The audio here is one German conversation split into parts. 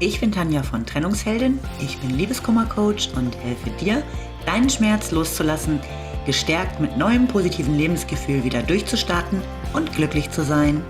Ich bin Tanja von Trennungsheldin, ich bin Liebeskummer-Coach und helfe dir, deinen Schmerz loszulassen, gestärkt mit neuem positiven Lebensgefühl wieder durchzustarten und glücklich zu sein.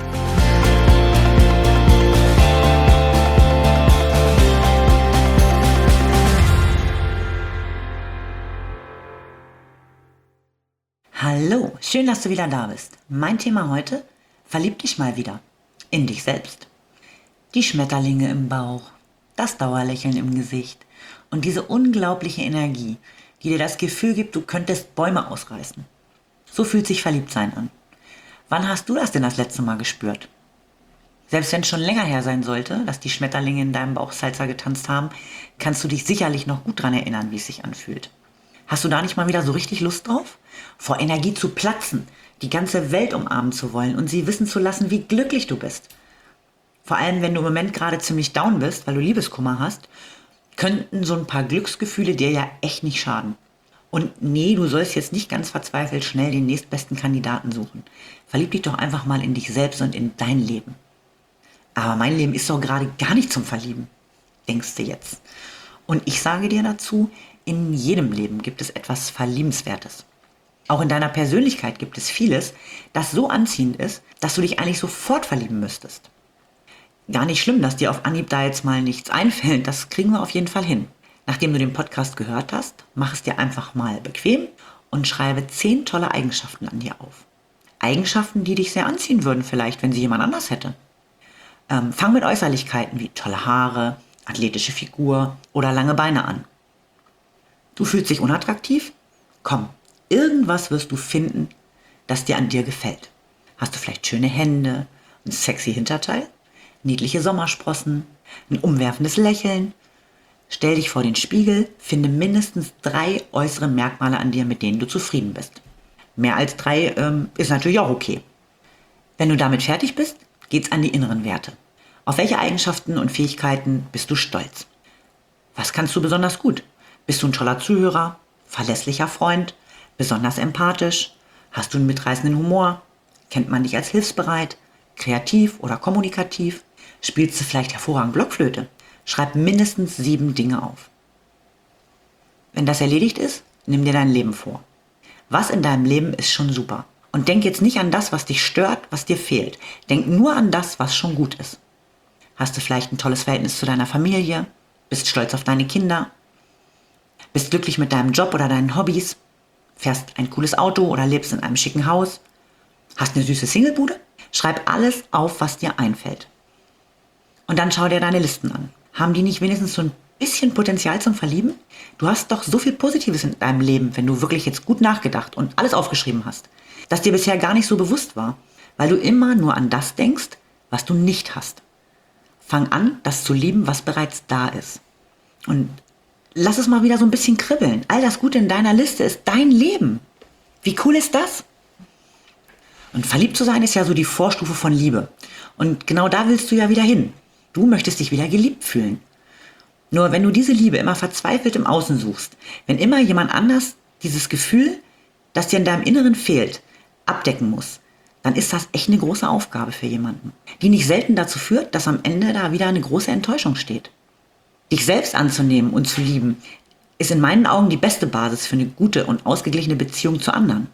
Hallo, schön, dass du wieder da bist. Mein Thema heute: Verlieb dich mal wieder in dich selbst. Die Schmetterlinge im Bauch, das Dauerlächeln im Gesicht und diese unglaubliche Energie, die dir das Gefühl gibt, du könntest Bäume ausreißen. So fühlt sich Verliebtsein an. Wann hast du das denn das letzte Mal gespürt? Selbst wenn es schon länger her sein sollte, dass die Schmetterlinge in deinem Bauch Salsa getanzt haben, kannst du dich sicherlich noch gut daran erinnern, wie es sich anfühlt. Hast du da nicht mal wieder so richtig Lust drauf? Vor Energie zu platzen, die ganze Welt umarmen zu wollen und sie wissen zu lassen, wie glücklich du bist. Vor allem, wenn du im Moment gerade ziemlich down bist, weil du Liebeskummer hast, könnten so ein paar Glücksgefühle dir ja echt nicht schaden. Und nee, du sollst jetzt nicht ganz verzweifelt schnell den nächstbesten Kandidaten suchen. Verlieb dich doch einfach mal in dich selbst und in dein Leben. Aber mein Leben ist doch gerade gar nicht zum Verlieben, denkst du jetzt. Und ich sage dir dazu, in jedem Leben gibt es etwas Verliebenswertes. Auch in deiner Persönlichkeit gibt es vieles, das so anziehend ist, dass du dich eigentlich sofort verlieben müsstest. Gar nicht schlimm, dass dir auf Anhieb da jetzt mal nichts einfällt, das kriegen wir auf jeden Fall hin. Nachdem du den Podcast gehört hast, mach es dir einfach mal bequem und schreibe 10 tolle Eigenschaften an dir auf. Eigenschaften, die dich sehr anziehen würden vielleicht, wenn sie jemand anders hätte. Fang mit Äußerlichkeiten wie tolle Haare, athletische Figur oder lange Beine an. Du fühlst dich unattraktiv? Komm, irgendwas wirst du finden, das dir an dir gefällt. Hast du vielleicht schöne Hände, ein sexy Hinterteil? Niedliche Sommersprossen, ein umwerfendes Lächeln. Stell dich vor den Spiegel, finde mindestens 3 äußere Merkmale an dir, mit denen du zufrieden bist. Mehr als 3 ist natürlich auch okay. Wenn du damit fertig bist, geht's an die inneren Werte. Auf welche Eigenschaften und Fähigkeiten bist du stolz? Was kannst du besonders gut? Bist du ein toller Zuhörer, verlässlicher Freund, besonders empathisch? Hast du einen mitreißenden Humor? Kennt man dich als hilfsbereit, kreativ oder kommunikativ? Spielst du vielleicht hervorragend Blockflöte? Schreib mindestens 7 Dinge auf. Wenn das erledigt ist, nimm dir dein Leben vor. Was in deinem Leben ist schon super? Und denk jetzt nicht an das, was dich stört, was dir fehlt. Denk nur an das, was schon gut ist. Hast du vielleicht ein tolles Verhältnis zu deiner Familie? Bist stolz auf deine Kinder? Bist glücklich mit deinem Job oder deinen Hobbys? Fährst ein cooles Auto oder lebst in einem schicken Haus? Hast eine süße Singlebude? Schreib alles auf, was dir einfällt. Und dann schau dir deine Listen an. Haben die nicht wenigstens so ein bisschen Potenzial zum Verlieben? Du hast doch so viel Positives in deinem Leben, wenn du wirklich jetzt gut nachgedacht und alles aufgeschrieben hast, das dir bisher gar nicht so bewusst war, weil du immer nur an das denkst, was du nicht hast. Fang an, das zu lieben, was bereits da ist. Und lass es mal wieder so ein bisschen kribbeln. All das Gute in deiner Liste ist dein Leben. Wie cool ist das? Und verliebt zu sein ist ja so die Vorstufe von Liebe. Und genau da willst du ja wieder hin. Du möchtest dich wieder geliebt fühlen. Nur wenn du diese Liebe immer verzweifelt im Außen suchst, wenn immer jemand anders dieses Gefühl, das dir in deinem Inneren fehlt, abdecken muss, dann ist das echt eine große Aufgabe für jemanden, die nicht selten dazu führt, dass am Ende da wieder eine große Enttäuschung steht. Dich selbst anzunehmen und zu lieben, ist in meinen Augen die beste Basis für eine gute und ausgeglichene Beziehung zu anderen.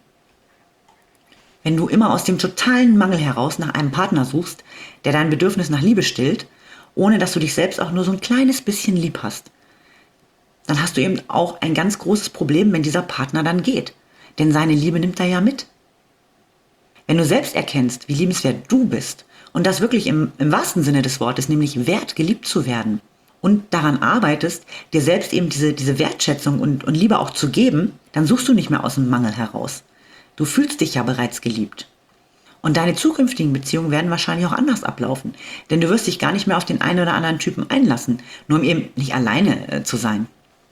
Wenn du immer aus dem totalen Mangel heraus nach einem Partner suchst, der dein Bedürfnis nach Liebe stillt, ohne dass du dich selbst auch nur so ein kleines bisschen lieb hast, dann hast du eben auch ein ganz großes Problem, wenn dieser Partner dann geht. Denn seine Liebe nimmt er ja mit. Wenn du selbst erkennst, wie liebenswert du bist und das wirklich im wahrsten Sinne des Wortes, nämlich wert, geliebt zu werden und daran arbeitest, dir selbst eben diese Wertschätzung und Liebe auch zu geben, dann suchst du nicht mehr aus dem Mangel heraus. Du fühlst dich ja bereits geliebt. Und deine zukünftigen Beziehungen werden wahrscheinlich auch anders ablaufen. Denn du wirst dich gar nicht mehr auf den einen oder anderen Typen einlassen, nur um eben nicht alleine zu sein.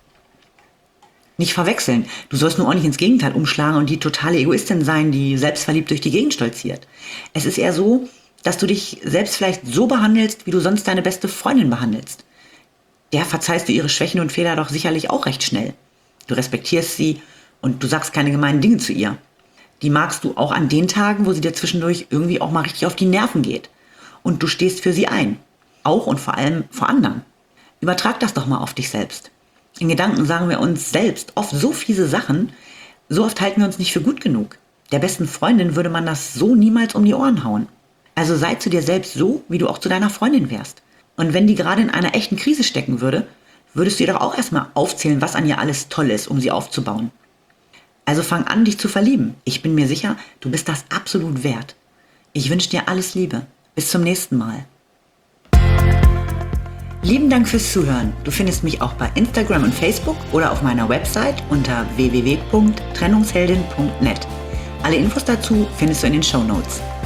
Nicht verwechseln. Du sollst nur auch nicht ins Gegenteil umschlagen und die totale Egoistin sein, die selbstverliebt durch die Gegend stolziert. Es ist eher so, dass du dich selbst vielleicht so behandelst, wie du sonst deine beste Freundin behandelst. Der verzeihst du ihre Schwächen und Fehler doch sicherlich auch recht schnell. Du respektierst sie und du sagst keine gemeinen Dinge zu ihr. Die magst du auch an den Tagen, wo sie dir zwischendurch irgendwie auch mal richtig auf die Nerven geht. Und du stehst für sie ein. auch und vor allem vor anderen. Übertrag das doch mal auf dich selbst. In Gedanken sagen wir uns selbst oft so fiese Sachen, so oft halten wir uns nicht für gut genug. Der besten Freundin würde man das so niemals um die Ohren hauen. Also sei zu dir selbst so, wie du auch zu deiner Freundin wärst. Und wenn die gerade in einer echten Krise stecken würde, würdest du ihr doch auch erstmal aufzählen, was an ihr alles toll ist, um sie aufzubauen. Also fang an, dich zu verlieben. Ich bin mir sicher, du bist das absolut wert. Ich wünsche dir alles Liebe. Bis zum nächsten Mal. Lieben Dank fürs Zuhören. Du findest mich auch bei Instagram und Facebook oder auf meiner Website unter www.trennungsheldin.net. Alle Infos dazu findest du in den Shownotes.